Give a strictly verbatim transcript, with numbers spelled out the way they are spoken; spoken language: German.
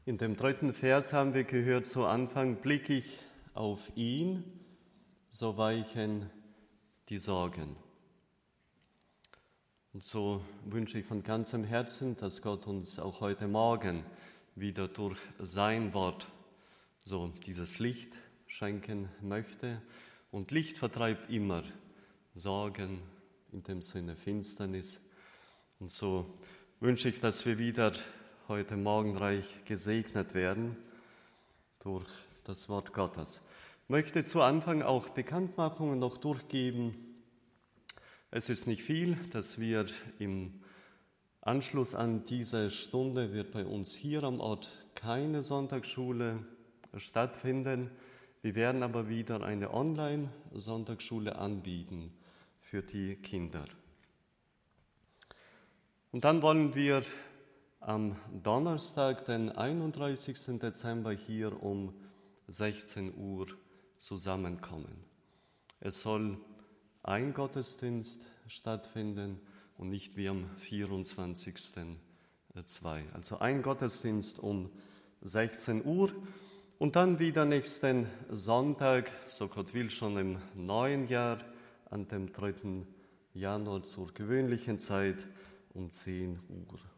In dem dritten Vers haben wir gehört, zu Anfang, blicke ich auf ihn, so weichen die Sorgen. Und so wünsche ich von ganzem Herzen, dass Gott uns auch heute Morgen wieder durch sein Wort so dieses Licht schenken möchte. Und Licht vertreibt immer Sorgen, in dem Sinne Finsternis. Und so wünsche ich, dass wir wieder heute Morgen reich gesegnet werden durch das Wort Gottes. Ich möchte zu Anfang auch Bekanntmachungen noch durchgeben. Es ist nicht viel, dass wir im Anschluss an diese Stunde wird bei uns hier am Ort keine Sonntagsschule stattfinden. Wir werden aber wieder eine Online-Sonntagsschule anbieten für die Kinder. Und dann wollen wir am Donnerstag, den einunddreißigsten Dezember, hier um sechzehn Uhr zusammenkommen. Es soll ein Gottesdienst stattfinden und nicht wie am vierundzwanzigsten zwei. Also ein Gottesdienst um sechzehn Uhr und dann wieder nächsten Sonntag, so Gott will, schon im neuen Jahr, an dem dritten Januar zur gewöhnlichen Zeit um zehn Uhr.